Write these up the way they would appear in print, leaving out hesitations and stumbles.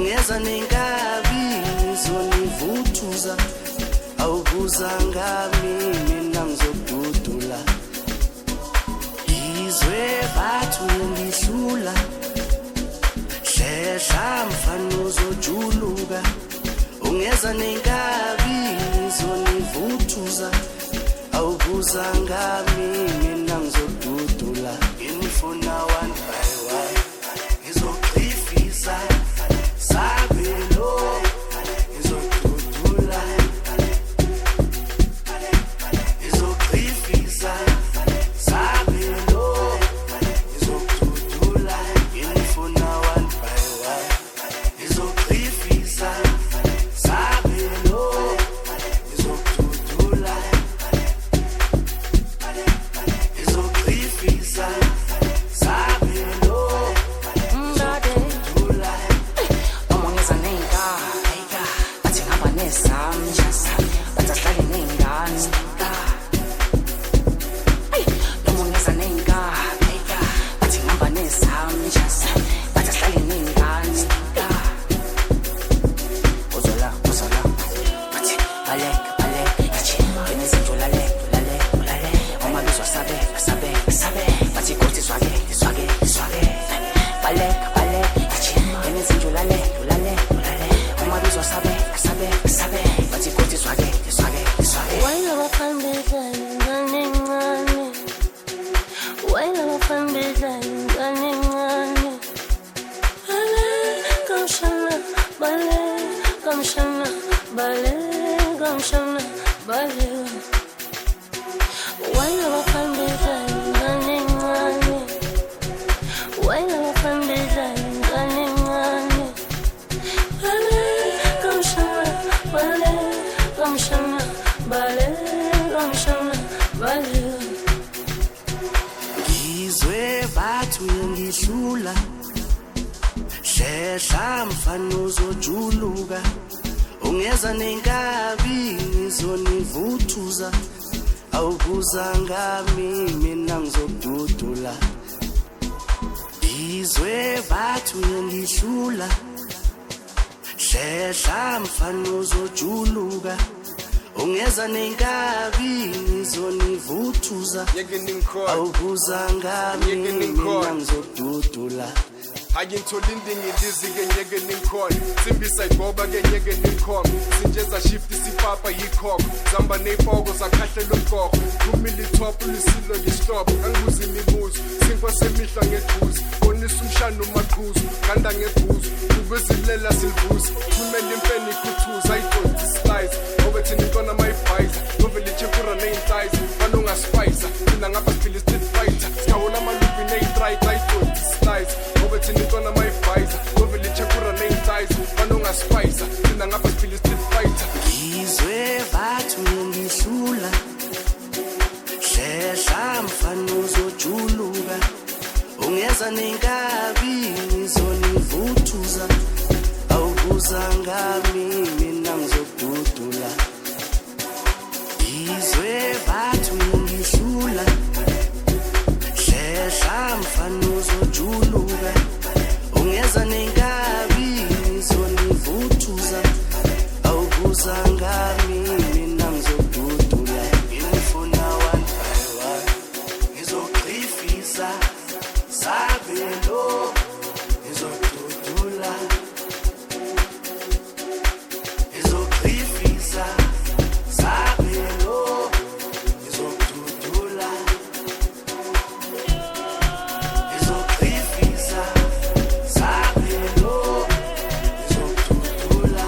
ungeza nenkabi ngizonivuthuza awubuzanga mina ngizodudula izwe bathu ngihlula shesha mfana uzojuluka ungeza nenkabi ngizonivuthuza awubuzanga mina ngizodudula ngifuna one by one ngizogqifisa sabelo ngizodudula ngizogqifisa sabelo ngizodudula ngifuna one by one ngizogqifisa sabelo ngizodudula ngizogqifisa sabelo ngizodudula Omongeza nenga bathi ngaba nesami bathahlale nengane Omongeza nenga bathi ngaba nesami bathahlale nengane Ozola bathi baleka yachi ngezinto lale omabizwa sabe bathi kothi swage baleka yachi ngezinto lale omabizwa sabe bathi kothi swage Wayna bafambela ingane encane Wayna bafambela ingane encane Kamshana bale Wayna bafambela ingane encane Wayna bafambela ingane encane Kamshana bale ngizwe bathu ngihlula shesha mfana uzojuluka ungeza nenkabi ngizonivuthuza awubuzanga mina ngizodudula ngizwe bathu ngihlula shesha mfana uzojuluka ungeza nenkabi ngizonivuthuza awubuzanga mina ngizodudula Aginthola indingi idizike nyeke ninkhona simbisa igoba ke nyeke ninkhoma sinjeza shift sipapa yikhokho zamba nefoko sakhahlela umgogo kumili top lisilo ngistop angibuza imibuzo sinkwa semihla ngeduze bonisa umshana umaqhuzu kanda ngeguzu kubezilela silvuza kumele impeni ikhuthuza ayidonti slice ngoba thina intona mayibhayiza novele chekura neyinsize banonga spicer mina ngapha siphila street fighter sikawona amalubi neyitrite ayidonti slice ngoba thina intona mayibhayiza novele chekura neyinsize banonga spicer mina ngapha siphila street fighter ngizwe bathu ngihlula shesha mfana uzojuluka ungeza nenkabi ngizonivuthuza awubuzanga mina ngizodudula ngizwe bathu ngihlula shesha mfana uzojuluka ungeza nenkabi ngizonivuthuza awubuzanga mina ngizodudula ngifuna one by one ngizogqifisa sabelo ngizodudula ngizogqifisa sabelo ngizodudula ngizogqifisa sabelo ngizodudula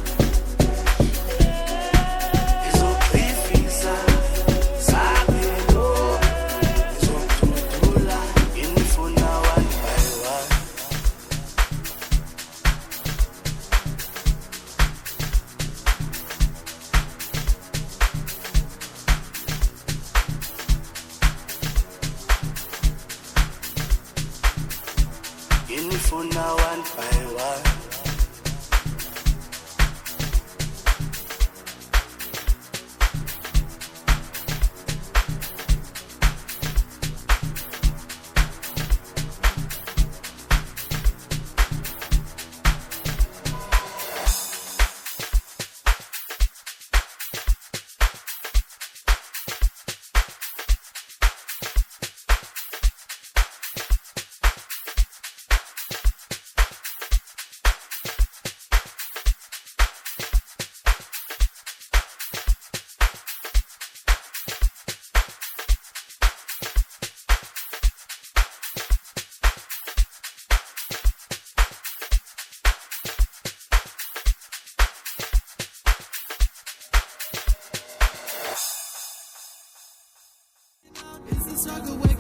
ngizogqifisa sabelo ngizodudula ngifuna one by one ngifuna one by one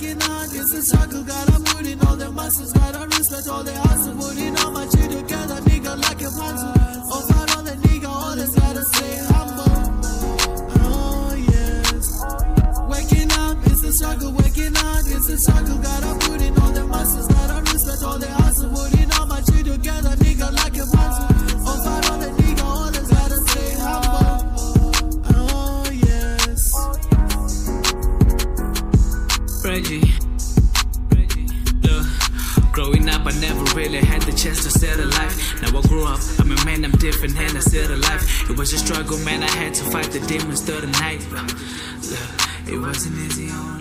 working hard, it's a struggle. Gotta put in all the muscles, gotta respect all the hustle. Putting all my shit together, nigga, like a puzzle. Over all the nigga, always gotta stay humble. Oh yes. Waking up, it's a struggle. Waking hard, it's a struggle. Gotta put in all the muscles, gotta respect all the hustle. Putting all my shit together, nigga, like a puzzle. Over all the nigga, always gotta stay humble. Oh yes. Reggie, look, growing up I never really had the chance to settle life. Now I grew up, I'm a man, I'm different and I settle life. It was a struggle, man, I had to fight the demons through the night. Look, it wasn't easy on